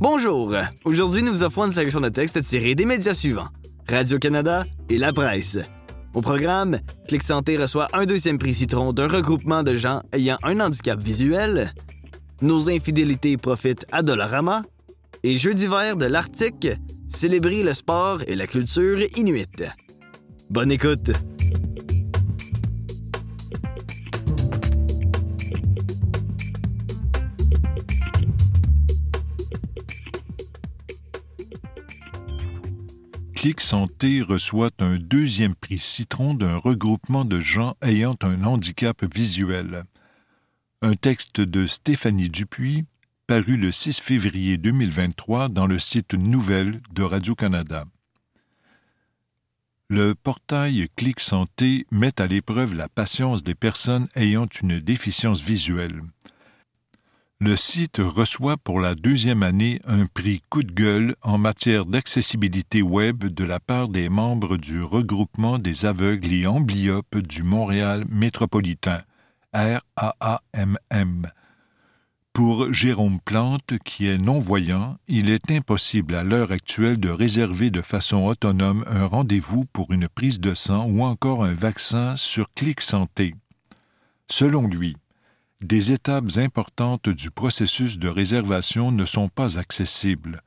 Bonjour! Aujourd'hui, nous vous offrons une sélection de textes tirés des médias suivants: Radio-Canada et La Presse. Au programme, Clic Santé reçoit un 2e prix Citron d'un regroupement de gens ayant un handicap visuel. Nos infidélités profitent à Dollarama. Et Jeux d'hiver de l'Arctique, célébrer le sport et la culture inuite. Bonne écoute! Clic Santé reçoit un 2e prix Citron d'un regroupement de gens ayant un handicap visuel. Un texte de Stéphanie Dupuis, paru le 6 février 2023 dans le site Nouvelles de Radio-Canada. Le portail Clic Santé met à l'épreuve la patience des personnes ayant une déficience visuelle. Le site reçoit pour la 2e année un prix coup de gueule en matière d'accessibilité web de la part des membres du regroupement des aveugles et amblyopes du Montréal métropolitain, RAAMM. Pour Jérôme Plante, qui est non-voyant, il est impossible à l'heure actuelle de réserver de façon autonome un rendez-vous pour une prise de sang ou encore un vaccin sur Clic Santé. Selon lui, des étapes importantes du processus de réservation ne sont pas accessibles.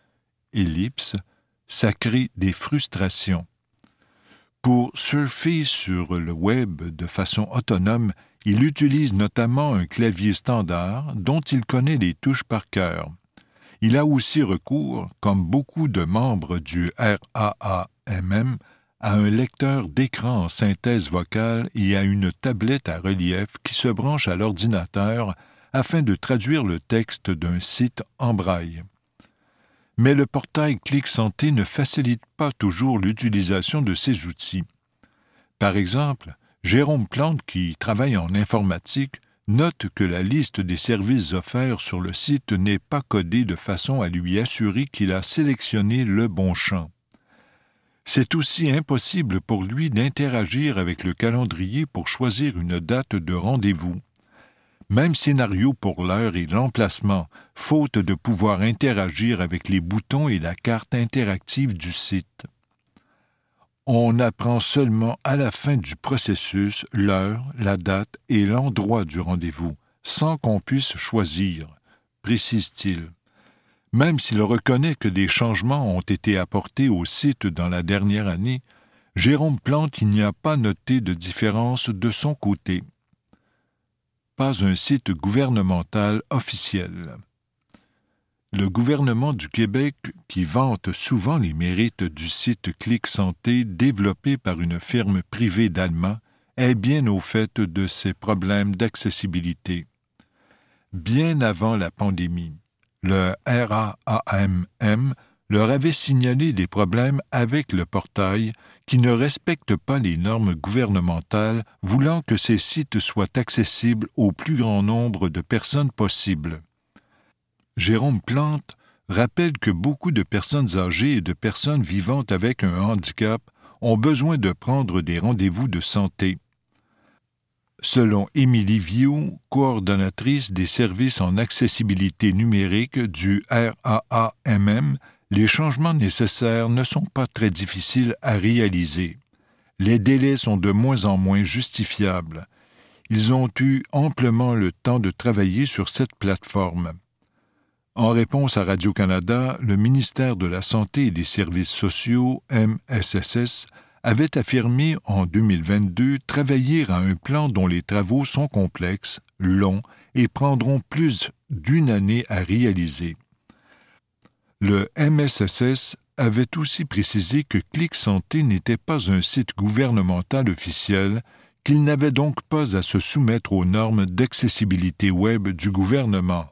Ça crée des frustrations. Pour surfer sur le web de façon autonome, il utilise notamment un clavier standard dont il connaît les touches par cœur. Il a aussi recours, comme beaucoup de membres du RAAMM, à un lecteur d'écran en synthèse vocale et à une tablette à relief qui se branche à l'ordinateur afin de traduire le texte d'un site en braille. Mais le portail Clic Santé ne facilite pas toujours l'utilisation de ces outils. Par exemple, Jérôme Plante, qui travaille en informatique, note que la liste des services offerts sur le site n'est pas codée de façon à lui assurer qu'il a sélectionné le bon champ. C'est aussi impossible pour lui d'interagir avec le calendrier pour choisir une date de rendez-vous. Même scénario pour l'heure et l'emplacement, faute de pouvoir interagir avec les boutons et la carte interactive du site. On apprend seulement à la fin du processus l'heure, la date et l'endroit du rendez-vous, sans qu'on puisse choisir, précise-t-il. Même s'il reconnaît que des changements ont été apportés au site dans la dernière année, Jérôme Plante n'y a pas noté de différence de son côté. Pas un site gouvernemental officiel. Le gouvernement du Québec, qui vante souvent les mérites du site Clic Santé développé par une firme privée d'Allemands, est bien au fait de ces problèmes d'accessibilité. Bien avant la pandémie, le RAAMM leur avait signalé des problèmes avec le portail qui ne respecte pas les normes gouvernementales, voulant que ces sites soient accessibles au plus grand nombre de personnes possible. Jérôme Plante rappelle que beaucoup de personnes âgées et de personnes vivant avec un handicap ont besoin de prendre des rendez-vous de santé. Selon Émilie Viau, coordonnatrice des services en accessibilité numérique du RAAMM, les changements nécessaires ne sont pas très difficiles à réaliser. Les délais sont de moins en moins justifiables. Ils ont eu amplement le temps de travailler sur cette plateforme. En réponse à Radio-Canada, le ministère de la Santé et des Services sociaux, MSSS, avait affirmé en 2022 travailler à un plan dont les travaux sont complexes, longs et prendront plus d'une année à réaliser. Le MSSS avait aussi précisé que Clic Santé n'était pas un site gouvernemental officiel, qu'il n'avait donc pas à se soumettre aux normes d'accessibilité web du gouvernement.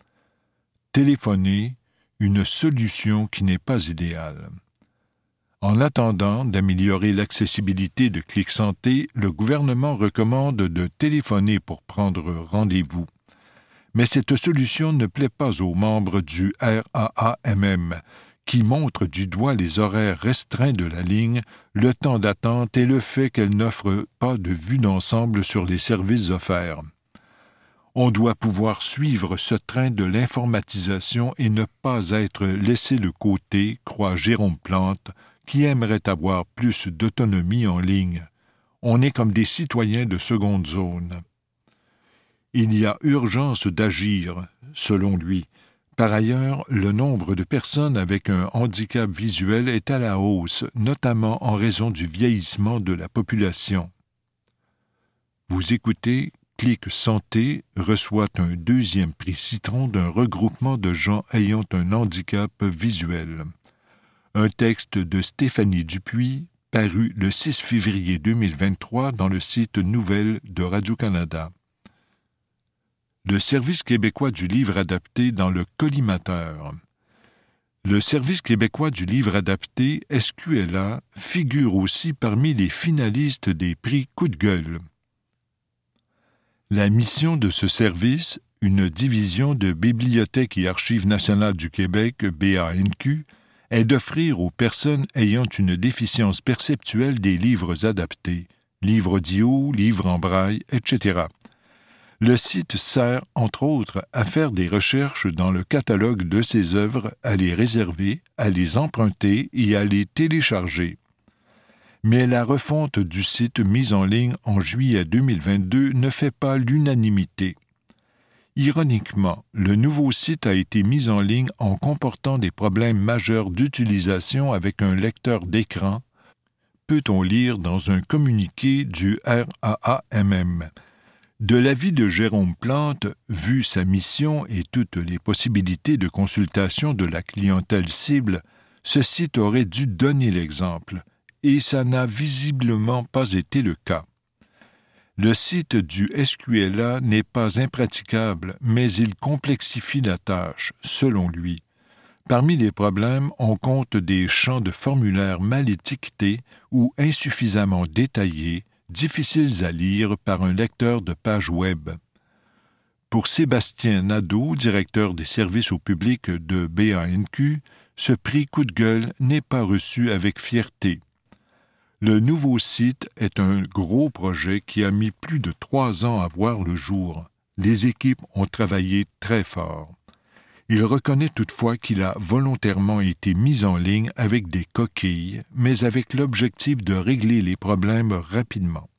Téléphoner, une solution qui n'est pas idéale. En attendant d'améliorer l'accessibilité de Clic Santé, le gouvernement recommande de téléphoner pour prendre rendez-vous. Mais cette solution ne plaît pas aux membres du RAAMM, qui montrent du doigt les horaires restreints de la ligne, le temps d'attente et le fait qu'elle n'offre pas de vue d'ensemble sur les services offerts. On doit pouvoir suivre ce train de l'informatisation et ne pas être laissé de côté, croit Jérôme Plante, qui aimerait avoir plus d'autonomie en ligne. On est comme des citoyens de seconde zone. Il y a urgence d'agir, selon lui. Par ailleurs, le nombre de personnes avec un handicap visuel est à la hausse, notamment en raison du vieillissement de la population. Vous écoutez Clic Santé reçoit un 2e prix Citron d'un regroupement de gens ayant un handicap visuel. Un texte de Stéphanie Dupuis, paru le 6 février 2023 dans le site Nouvelles de Radio-Canada. Le Service québécois du livre adapté dans le collimateur. Le Service québécois du livre adapté, SQLA, figure aussi parmi les finalistes des prix Coup de gueule. La mission de ce service, une division de Bibliothèque et Archives nationales du Québec, BANQ, est d'offrir aux personnes ayant une déficience perceptuelle des livres adaptés, livres audio, livres en braille, etc. Le site sert, entre autres, à faire des recherches dans le catalogue de ces œuvres, à les réserver, à les emprunter et à les télécharger. Mais la refonte du site mise en ligne en juillet 2022 ne fait pas l'unanimité. Ironiquement, le nouveau site a été mis en ligne en comportant des problèmes majeurs d'utilisation avec un lecteur d'écran, peut-on lire dans un communiqué du RAAMM. De l'avis de Jérôme Plante, vu sa mission et toutes les possibilités de consultation de la clientèle cible, ce site aurait dû donner l'exemple. Et ça n'a visiblement pas été le cas. Le site du SQLA n'est pas impraticable, mais il complexifie la tâche, selon lui. Parmi les problèmes, on compte des champs de formulaires mal étiquetés ou insuffisamment détaillés, difficiles à lire par un lecteur de pages web. Pour Sébastien Nadeau, directeur des services au public de BANQ, ce prix coup de gueule n'est pas reçu avec fierté. Le nouveau site est un gros projet qui a mis plus de 3 ans à voir le jour. Les équipes ont travaillé très fort. Il reconnaît toutefois qu'il a volontairement été mis en ligne avec des coquilles, mais avec l'objectif de régler les problèmes rapidement.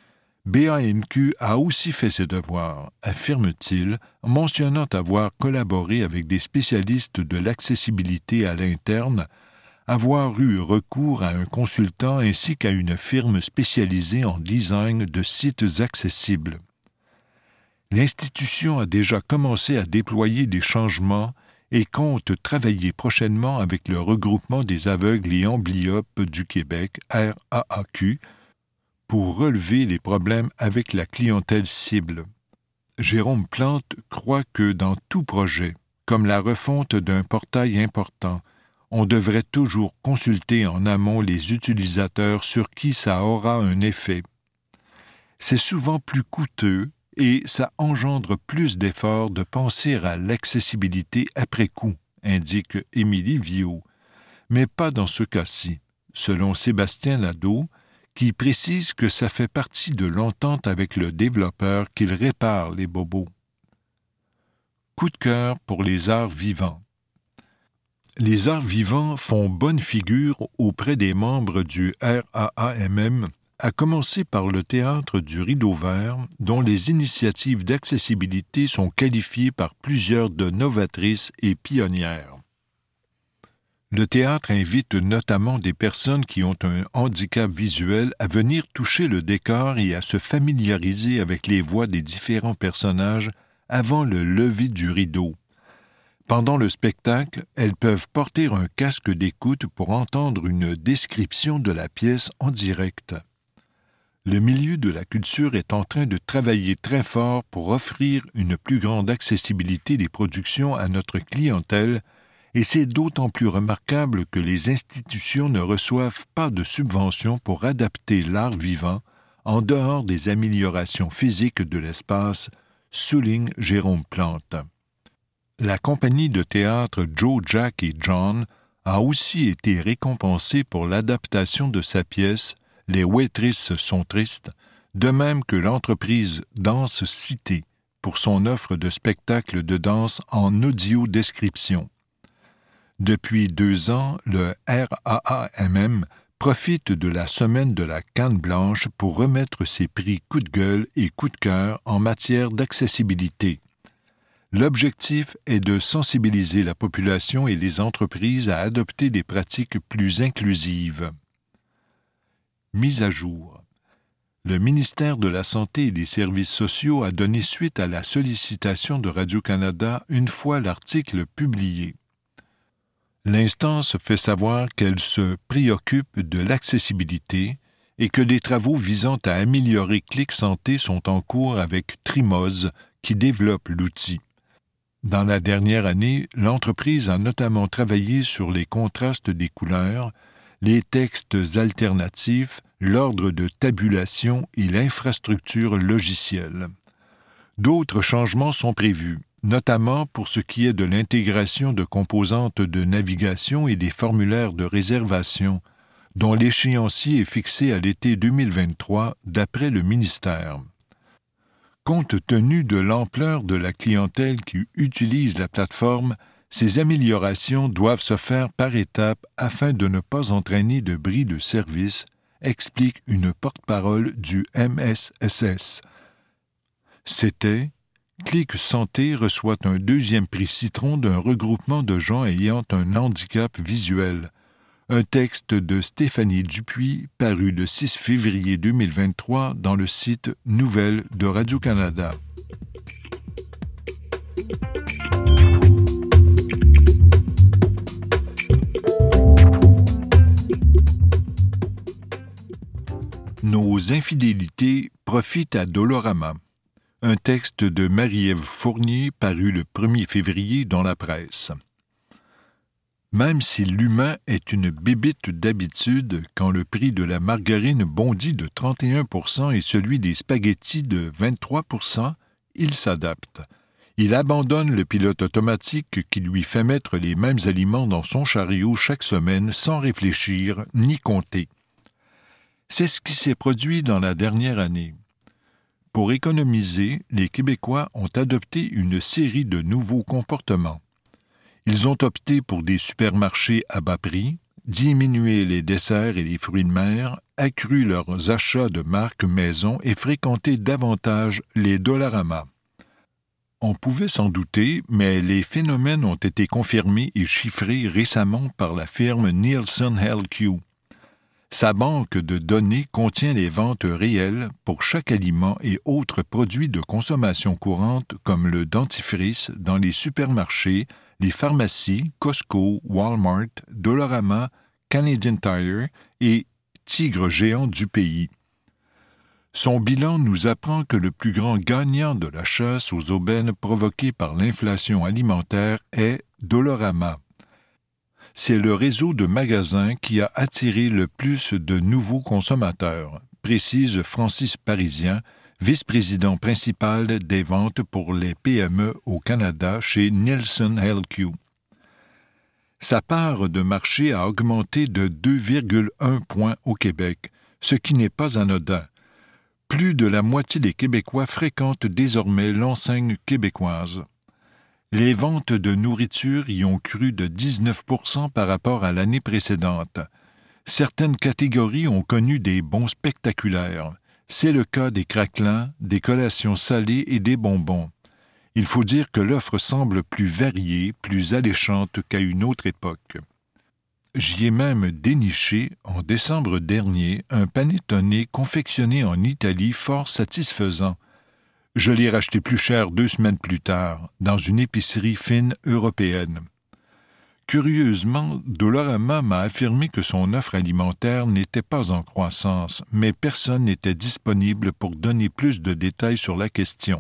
BANQ a aussi fait ses devoirs, affirme-t-il, mentionnant avoir collaboré avec des spécialistes de l'accessibilité à l'interne, avoir eu recours à un consultant ainsi qu'à une firme spécialisée en design de sites accessibles. L'institution a déjà commencé à déployer des changements et compte travailler prochainement avec le regroupement des aveugles et amblyopes du Québec, RAAQ, pour relever les problèmes avec la clientèle cible. Jérôme Plante croit que dans tout projet, comme la refonte d'un portail important, on devrait toujours consulter en amont les utilisateurs sur qui ça aura un effet. C'est souvent plus coûteux et ça engendre plus d'efforts de penser à l'accessibilité après coup, indique Émilie Viau. Mais pas dans ce cas-ci, selon Sébastien Nadeau, qui précise que ça fait partie de l'entente avec le développeur qu'il répare les bobos. Coup de cœur pour les arts vivants. Les arts vivants font bonne figure auprès des membres du RAAMM, à commencer par le Théâtre du Rideau Vert, dont les initiatives d'accessibilité sont qualifiées par plusieurs de novatrices et pionnières. Le théâtre invite notamment des personnes qui ont un handicap visuel à venir toucher le décor et à se familiariser avec les voix des différents personnages avant le lever du rideau. Pendant le spectacle, elles peuvent porter un casque d'écoute pour entendre une description de la pièce en direct. Le milieu de la culture est en train de travailler très fort pour offrir une plus grande accessibilité des productions à notre clientèle, et c'est d'autant plus remarquable que les institutions ne reçoivent pas de subventions pour adapter l'art vivant en dehors des améliorations physiques de l'espace, souligne Jérôme Plante. La compagnie de théâtre Joe, Jack et John a aussi été récompensée pour l'adaptation de sa pièce « Les Waitrices sont tristes », de même que l'entreprise Danse Cité, pour son offre de spectacles de danse en audio-description. Depuis 2 ans, le RAAMM profite de la semaine de la Canne blanche pour remettre ses prix coup de gueule et coup de cœur en matière d'accessibilité. L'objectif est de sensibiliser la population et les entreprises à adopter des pratiques plus inclusives. Mise à jour. Le ministère de la Santé et des Services sociaux a donné suite à la sollicitation de Radio-Canada une fois l'article publié. L'instance fait savoir qu'elle se préoccupe de l'accessibilité et que des travaux visant à améliorer Clic Santé sont en cours avec Trimos, qui développe l'outil. Dans la dernière année, l'entreprise a notamment travaillé sur les contrastes des couleurs, les textes alternatifs, l'ordre de tabulation et l'infrastructure logicielle. D'autres changements sont prévus, notamment pour ce qui est de l'intégration de composantes de navigation et des formulaires de réservation, dont l'échéancier est fixé à l'été 2023 d'après le ministère. Compte tenu de l'ampleur de la clientèle qui utilise la plateforme, ces améliorations doivent se faire par étapes afin de ne pas entraîner de bris de service, explique une porte-parole du MSSS. C'était « Clic Santé reçoit un 2e prix Citron d'un regroupement de gens ayant un handicap visuel ». Un texte de Stéphanie Dupuis paru le 6 février 2023 dans le site Nouvelles de Radio-Canada. Nos infidélités profitent à Dolorama. Un texte de Marie-Ève Fournier paru le 1er février dans la presse. Même si l'humain est une bébite d'habitude, quand le prix de la margarine bondit de 31% et celui des spaghettis de 23%, il s'adapte. Il abandonne le pilote automatique qui lui fait mettre les mêmes aliments dans son chariot chaque semaine sans réfléchir ni compter. C'est ce qui s'est produit dans la dernière année. Pour économiser, les Québécois ont adopté une série de nouveaux comportements. Ils ont opté pour des supermarchés à bas prix, diminué les desserts et les fruits de mer, accru leurs achats de marques maison et fréquenté davantage les Dollarama. On pouvait s'en douter, mais les phénomènes ont été confirmés et chiffrés récemment par la firme Nielsen LQ. Sa banque de données contient les ventes réelles pour chaque aliment et autres produits de consommation courante comme le dentifrice dans les supermarchés, les pharmacies, Costco, Walmart, Dollarama, Canadian Tire et Tigre géant du pays. Son bilan nous apprend que le plus grand gagnant de la chasse aux aubaines provoquée par l'inflation alimentaire est Dollarama. C'est le réseau de magasins qui a attiré le plus de nouveaux consommateurs, précise Francis Parisien, vice-président principal des ventes pour les PME au Canada chez Nielsen LQ. Sa part de marché a augmenté de 2,1 points au Québec, ce qui n'est pas anodin. Plus de la moitié des Québécois fréquentent désormais l'enseigne québécoise. Les ventes de nourriture y ont cru de 19% par rapport à l'année précédente. Certaines catégories ont connu des bonds spectaculaires. C'est le cas des craquelins, des collations salées et des bonbons. Il faut dire que l'offre semble plus variée, plus alléchante qu'à une autre époque. J'y ai même déniché, en décembre dernier, un panettone confectionné en Italie fort satisfaisant. Je l'ai racheté plus cher 2 semaines plus tard, dans une épicerie fine européenne. Curieusement, Dollarama m'a affirmé que son offre alimentaire n'était pas en croissance, mais personne n'était disponible pour donner plus de détails sur la question.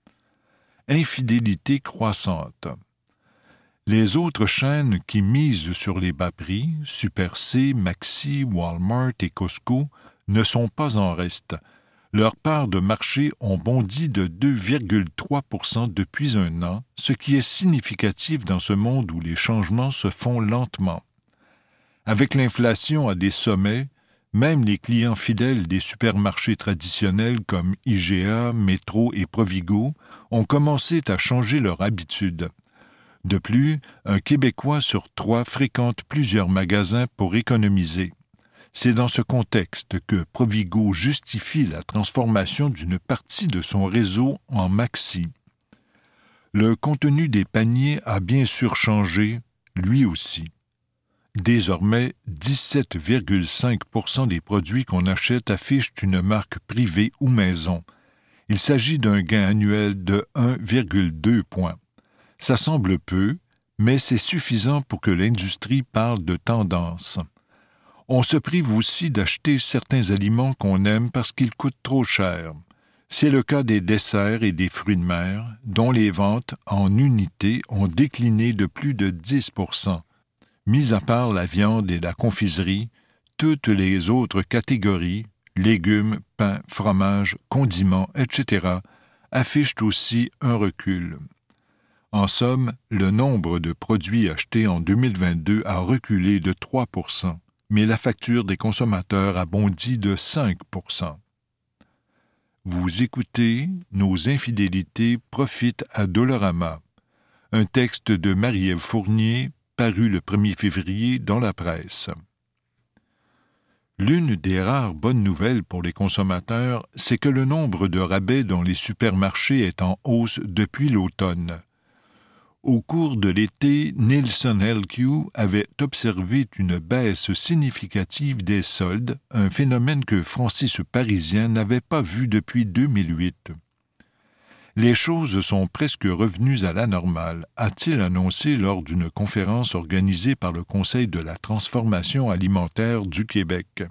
Infidélité croissante. Les autres chaînes qui misent sur les bas prix, Super C, Maxi, Walmart et Costco, ne sont pas en reste. Leurs parts de marché ont bondi de 2,3% depuis un an, ce qui est significatif dans ce monde où les changements se font lentement. Avec l'inflation à des sommets, Même les clients fidèles des supermarchés traditionnels comme IGA, Métro et Provigo ont commencé à changer leurs habitudes. De plus, un Québécois sur 3 fréquente plusieurs magasins pour économiser. C'est dans ce contexte que Provigo justifie la transformation d'une partie de son réseau en maxi. Le contenu des paniers a bien sûr changé, lui aussi. Désormais, 17,5% des produits qu'on achète affichent une marque privée ou maison. Il s'agit d'un gain annuel de 1,2 points. Ça semble peu, mais c'est suffisant pour que l'industrie parle de tendance. On se prive aussi d'acheter certains aliments qu'on aime parce qu'ils coûtent trop cher. C'est le cas des desserts et des fruits de mer, dont les ventes en unités ont décliné de plus de 10%. Mis à part la viande et la confiserie, toutes les autres catégories, légumes, pain, fromage, condiments, etc., affichent aussi un recul. En somme, le nombre de produits achetés en 2022 a reculé de 3%, mais la facture des consommateurs a bondi de 5%. Vous écoutez Nos infidélités profitent à Dolorama, un texte de Marie-Ève Fournier, paru le 1er février dans la presse. L'une des rares bonnes nouvelles pour les consommateurs, c'est que le nombre de rabais dans les supermarchés est en hausse depuis l'automne. Au cours de l'été, Nielsen LQ avait observé une baisse significative des soldes, un phénomène que Francis Parisien n'avait pas vu depuis 2008. Les choses sont presque revenues à la normale, a-t-il annoncé lors d'une conférence organisée par le Conseil de la transformation alimentaire du Québec.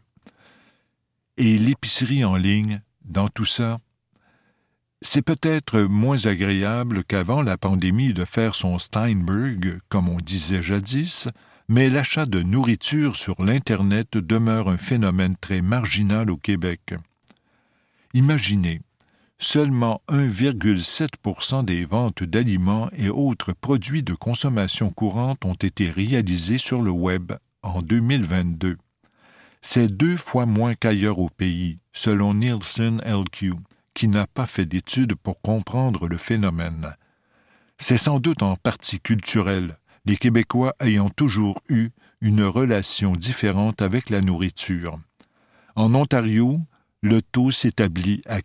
Et l'épicerie en ligne, dans tout ça? C'est peut-être moins agréable qu'avant la pandémie de faire son Steinberg, comme on disait jadis, mais l'achat de nourriture sur l'Internet demeure un phénomène très marginal au Québec. Imaginez, seulement 1,7% des ventes d'aliments et autres produits de consommation courante ont été réalisées sur le web en 2022. C'est 2 fois moins qu'ailleurs au pays, selon Nielsen LQ, qui n'a pas fait d'études pour comprendre le phénomène. C'est sans doute en partie culturel, les Québécois ayant toujours eu une relation différente avec la nourriture. En Ontario, le taux s'établit à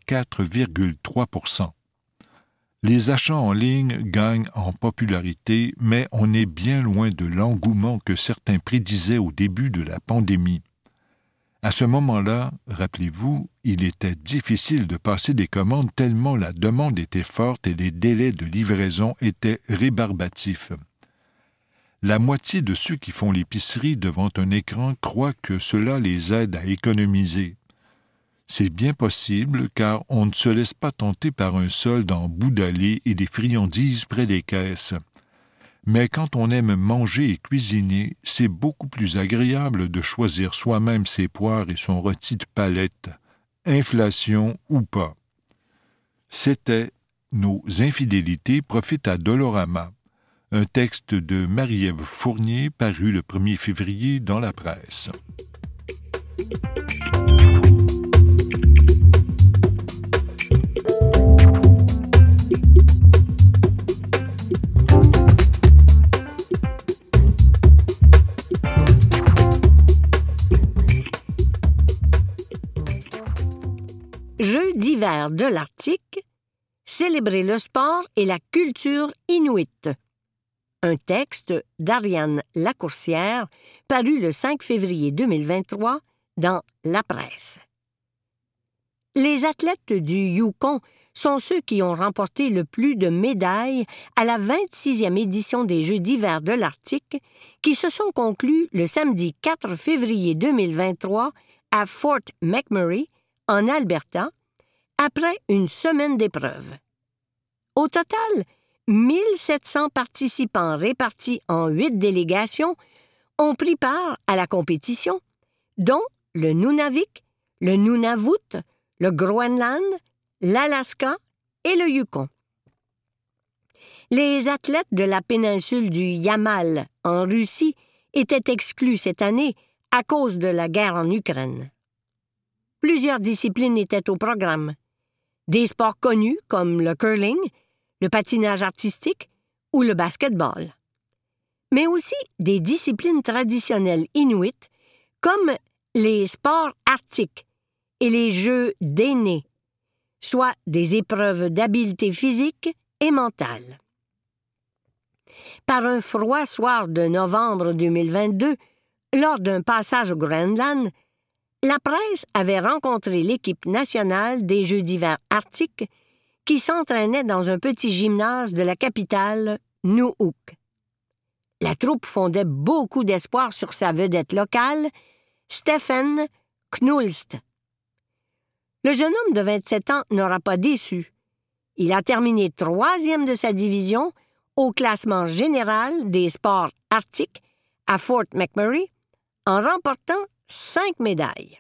4,3%. Les achats en ligne gagnent en popularité, mais on est bien loin de l'engouement que certains prédisaient au début de la pandémie. À ce moment-là, rappelez-vous, il était difficile de passer des commandes tellement la demande était forte et les délais de livraison étaient rébarbatifs. La moitié de ceux qui font l'épicerie devant un écran croient que cela les aide à économiser. C'est bien possible car on ne se laisse pas tenter par un solde en bout d'allée et des friandises près des caisses. Mais quand on aime manger et cuisiner, c'est beaucoup plus agréable de choisir soi-même ses poires et son rôti de palette, inflation ou pas. C'était Nos infidélités profitent à Dolorama, un texte de Marie-Ève Fournier paru le 1er février dans la presse. Jeux d'hiver de l'Arctique, célébrer le sport et la culture inuite. Un texte d'Ariane Lacourcière, paru le 5 février 2023 dans La Presse. Les athlètes du Yukon sont ceux qui ont remporté le plus de médailles à la 26e édition des Jeux d'hiver de l'Arctique qui se sont conclus le samedi 4 février 2023 à Fort McMurray, en Alberta, après une semaine d'épreuves. Au total, 1700 participants répartis en 8 délégations ont pris part à la compétition, dont le Nunavik, le Nunavut, le Groenland, l'Alaska et le Yukon. Les athlètes de la péninsule du Yamal, en Russie, étaient exclus cette année à cause de la guerre en Ukraine. Plusieurs disciplines étaient au programme. Des sports connus comme le curling, le patinage artistique ou le basketball. Mais aussi des disciplines traditionnelles inuites comme les sports arctiques et les jeux d'aînés, soit des épreuves d'habileté physique et mentale. Par un froid soir de novembre 2022, lors d'un passage au Groenland, la presse avait rencontré l'équipe nationale des Jeux d'hiver arctiques qui s'entraînait dans un petit gymnase de la capitale, Nuuk. La troupe fondait beaucoup d'espoir sur sa vedette locale, Stefan Knulst. Le jeune homme de 27 ans n'aura pas déçu. Il a terminé 3e de sa division au classement général des sports arctiques à Fort McMurray en remportant 5 médailles.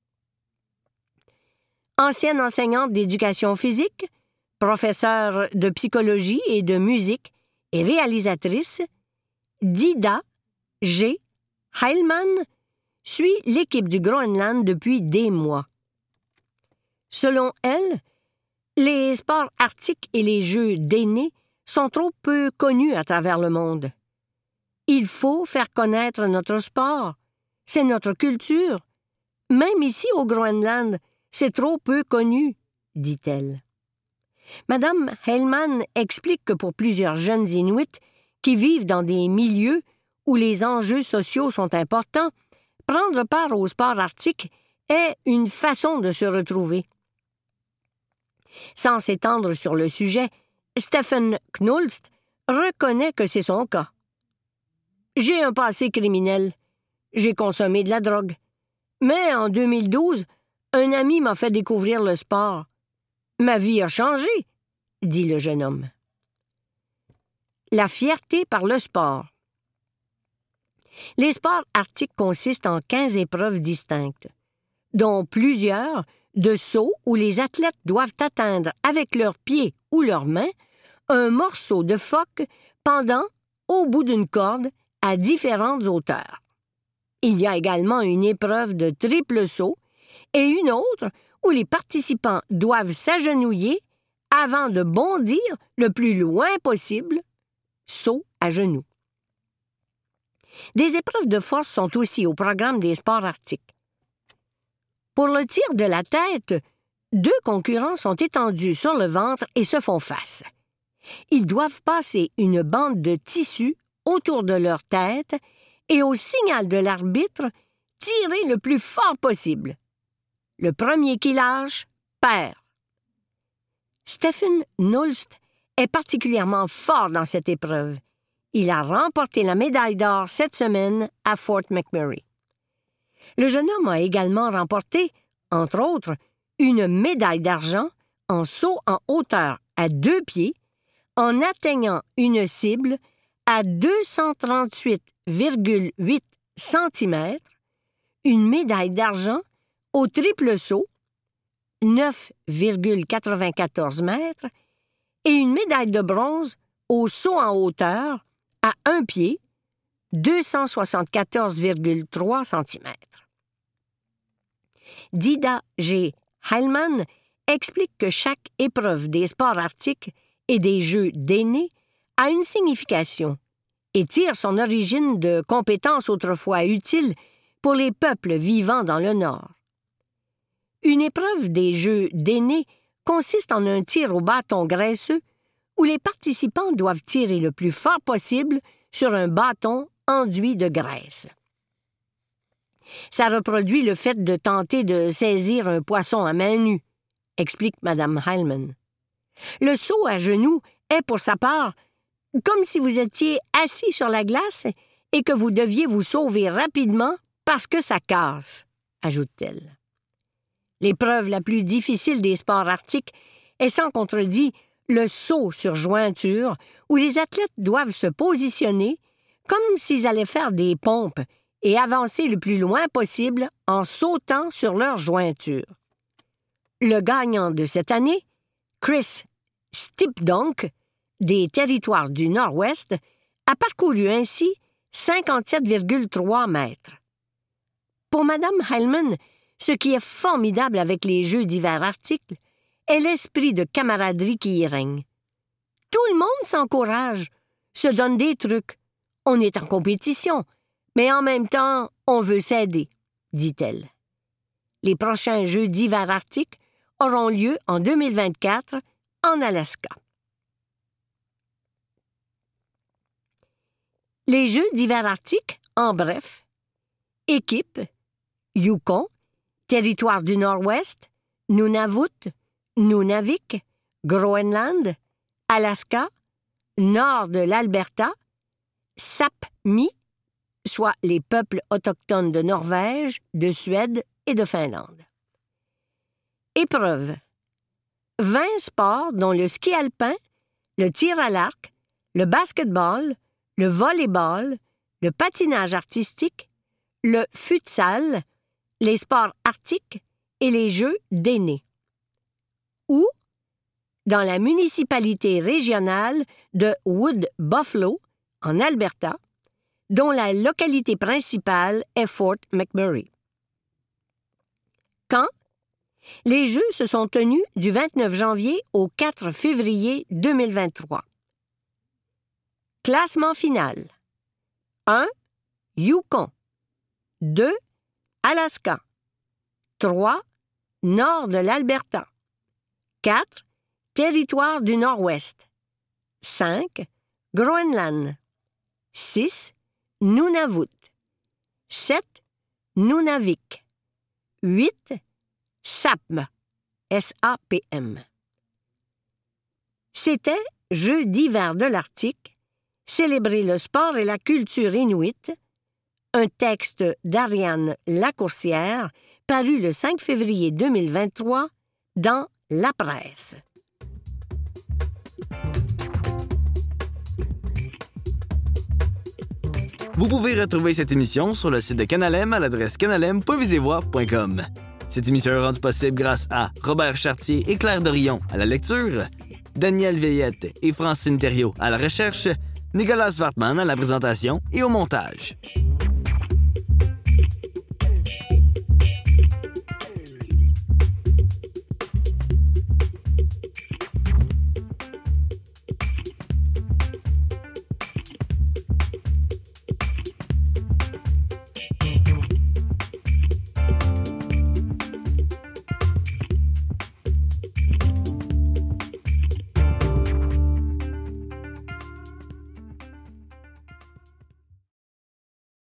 Ancienne enseignante d'éducation physique, professeure de psychologie et de musique et réalisatrice, Dida G. Heilmann suit l'équipe du Groenland depuis des mois. Selon elle, les sports arctiques et les jeux d'aînés sont trop peu connus à travers le monde. Il faut faire connaître notre sport. C'est notre culture. Même ici au Groenland, c'est trop peu connu, dit-elle. Madame Heilmann explique que pour plusieurs jeunes Inuits qui vivent dans des milieux où les enjeux sociaux sont importants, prendre part au sport arctique est une façon de se retrouver. Sans s'étendre sur le sujet, Stefan Knulst reconnaît que c'est son cas. « J'ai un passé criminel. J'ai consommé de la drogue. Mais en 2012, un ami m'a fait découvrir le sport. Ma vie a changé, dit le jeune homme. La fierté par le sport. Les sports arctiques consistent en 15 épreuves distinctes, dont plusieurs de sauts où les athlètes doivent atteindre avec leurs pieds ou leurs mains un morceau de phoque pendant au bout d'une corde à différentes hauteurs. Il y a également une épreuve de triple saut et une autre où les participants doivent s'agenouiller avant de bondir le plus loin possible, saut à genoux. Des épreuves de force sont aussi au programme des sports arctiques. Pour le tir de la tête, 2 concurrents sont étendus sur le ventre et se font face. Ils doivent passer une bande de tissu autour de leur tête et au signal de l'arbitre, tirer le plus fort possible. Le premier qui lâche perd. Stefan Knulst est particulièrement fort dans cette épreuve. Il a remporté la médaille d'or cette semaine à Fort McMurray. Le jeune homme a également remporté, entre autres, une médaille d'argent en saut en hauteur à 2 pieds en atteignant une cible à 238,8 cm, une médaille d'argent au triple saut, 9,94 mètres, et une médaille de bronze au saut en hauteur à 1 pied, 274,3 cm. Dida G. Heilmann explique que chaque épreuve des sports arctiques et des jeux d'aînés a une signification et tire son origine de compétences autrefois utiles pour les peuples vivant dans le Nord. Une épreuve des jeux d'aînés consiste en un tir au bâton graisseux où les participants doivent tirer le plus fort possible sur un bâton enduit de graisse. Ça reproduit le fait de tenter de saisir un poisson à main nue, explique Mme Heilmann. Le saut à genoux est, pour sa part, comme si vous étiez assis sur la glace et que vous deviez vous sauver rapidement parce que ça casse, ajoute-t-elle. L'épreuve la plus difficile des sports arctiques est sans contredit le saut sur jointure où les athlètes doivent se positionner comme s'ils allaient faire des pompes et avancer le plus loin possible en sautant sur leur jointure. Le gagnant de cette année, Chris Stipdonk, des Territoires du Nord-Ouest, a parcouru ainsi 57,3 mètres. Pour Mme Heilmann, Ce qui est formidable avec les Jeux d'hiver arctiques est l'esprit de camaraderie qui y règne. Tout le monde s'encourage, se donne des trucs. On est en compétition, mais en même temps, on veut s'aider, dit-elle. Les prochains Jeux d'hiver arctiques auront lieu en 2024 en Alaska. Les Jeux d'hiver arctiques, en bref, équipe, Yukon, territoire du Nord-Ouest, Nunavut, Nunavik, Groenland, Alaska, nord de l'Alberta, Sápmi, soit les peuples autochtones de Norvège, de Suède et de Finlande. Épreuves. 20 sports dont le ski alpin, le tir à l'arc, le basketball, le volleyball, le patinage artistique, le futsal, les sports arctiques et les Jeux d'aînés. Ou dans la municipalité régionale de Wood Buffalo, en Alberta, dont la localité principale est Fort McMurray. Quand? Les Jeux se sont tenus du 29 janvier au 4 février 2023. Classement final. 1. Yukon. 2. Alaska. 3. Nord de l'Alberta. 4. Territoire du Nord-Ouest. 5. Groenland. 6. Nunavut. 7. Nunavik. 8. Sápmi. S-A-P-M. C'était Jeux d'hiver de l'Arctique, célébrer le sport et la culture inuite, un texte d'Ariane Lacourcière, paru le 5 février 2023 dans La Presse. Vous pouvez retrouver cette émission sur le site de Canal M à l'adresse canalem.visévoix.com. Cette émission est rendue possible grâce à Robert Chartier et Claire Dorion à la lecture, Daniel Veillette et Francine Thériault à la recherche, Nicolas Wartman à la présentation et au montage.